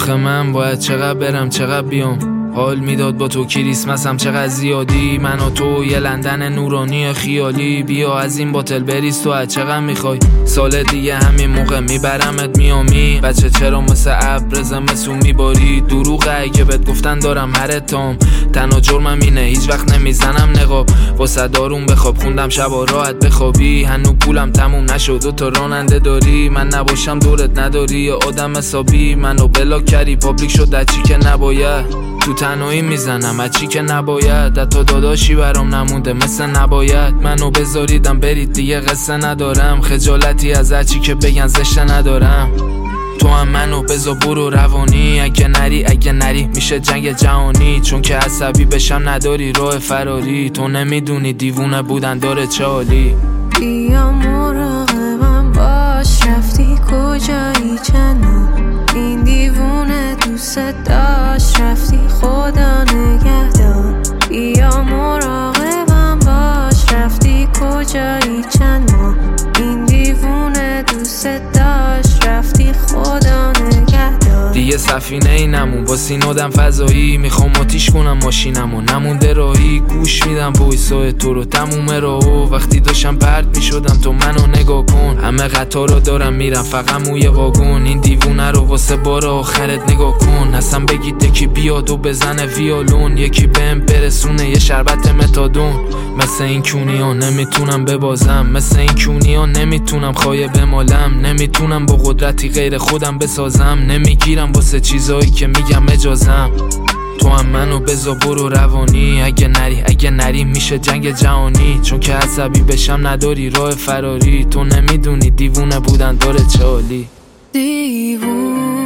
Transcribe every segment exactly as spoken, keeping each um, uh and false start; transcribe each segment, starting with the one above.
آخه من باید چقدر برم چقدر بیام، حال میداد با تو کریسمسم چقدر زیادی، من و تو یه لندن نورانی خیالی، بیا از این باتل بریز تو از چقدر میخوای، سال دیگه همین موقع میبرمت میامی، بچه چرا مثل ابر زمستون میباری، دروغه اگه بهت گفتن دارم هر تام، تنها جرمم اینه هیچ وقت نمیزنم نقاب، واسه دارون بخواب خوندم شبا راحت بخوابی، هنو پولم تموم نشد و تو راننده داری، من نباشم دورت نداری یه آدم حسابی، منو بلاک کردی پابلیک شد در چی که نباید، تو تنهایی میزنم از چی که نباید، حتی داداشی برام نمونده مثل نباید، منو بذاریدم برید دیگه قصه ندارم، خجالتی از هرچی که بگن زشته ندارم، تو هم منو بذار برو روانی، اگه نری اگه نری میشه جنگ جهانی، چون که عصبی بشم نداری راه فراری، تو نمیدونی دیوونه بودن داره چه حالی، بیا مراقبم باش رفتی کجایی چنو، این دیوونه دوست داشت رفتی خدا نگهدار، بیا مراقبم باش رفتی کجایی چند ماه، این دیوونه دوست داشت رفتی خدا نگهدار، دیگه سفینه ای نمون با سینودم فضایی، میخوام آتیش کنم ماشینمو نمونده راهی، گوش میدم وایسای تو رو تموم راهو، وقتی داشتم پرت میشدم تو منو نگاه کن، همه قطارا دارم میرم فقط موی واگن، این دیوونه رو واسه بار آخرت نگاه کن، اصلا بگید یکی بیاد و بزنه ویولون، یکی بهم برسونه یه شربت متادون، مثل این کونیا نمیتونم ببازم، مثل این کونیا نمیتونم خایه بمالم، نمیتونم با قدرتی غیر خودم بسازم، نمیگیرم واسه چیزایی که میگم اجازم، تو هم منو بذار برو روانی، اگه نری اگه نری میشه جنگ جهانی، چون که عصبی بشم نداری راه فراری، تو نمیدونی دیوونه بودن داره چه حالی، دیوونه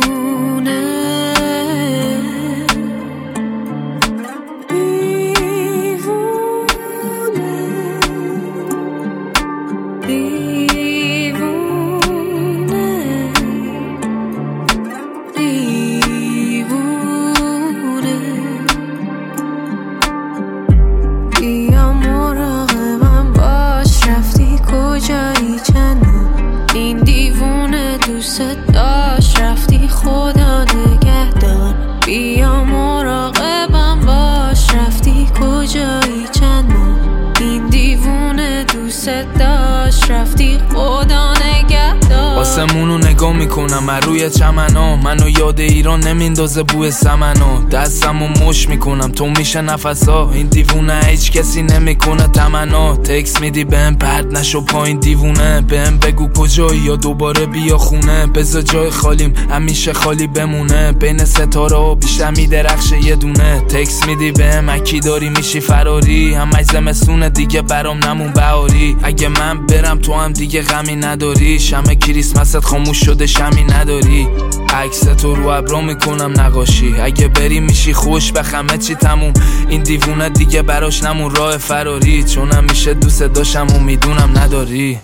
دوست داشت رفتی خدا نگهدار، بیا مراقبم باش رفتی کجایی چند ماه، این دیوونه دوست داشت رفتی خدا نگهدار، آسمونو نگاه میکنم از روی چمنا، منو یاد ایران نمیندازه بوی سمنا، دستمو مش میکنم تو میشه نفسا، این دیوونه هیچ کسی نمیکنه تمنا، تکس میدی بهم پرد نشو پایین دیوونه، بهم بگو کجایی یا دوباره بیا خونه، بذار جای خالیم همیشه خالی بمونه، بین ستاره ها بیشتر میدرخشه یه دونه، تکس میدی بهم اکی داری میشی فراری، همش زمستونه دیگه برام نمون بهاری، اگه من برم تو هم دیگه غمی نداری، شمع کریسمست خاموش شده شمی نداری، عکس تو رو ابرا میکنم نقاشی، اگه بری میشی خوش به همه چی تموم، این دیوونه دیگه براش نمون راه فراری، چون همیشه دوست داشتم و میدونم نداری،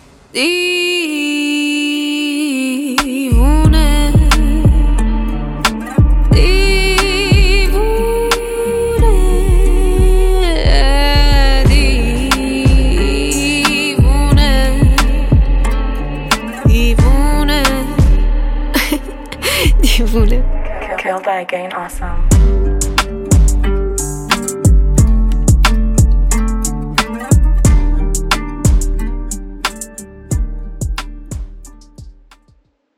دیوونه دیوونه Killed by Gain Awesome.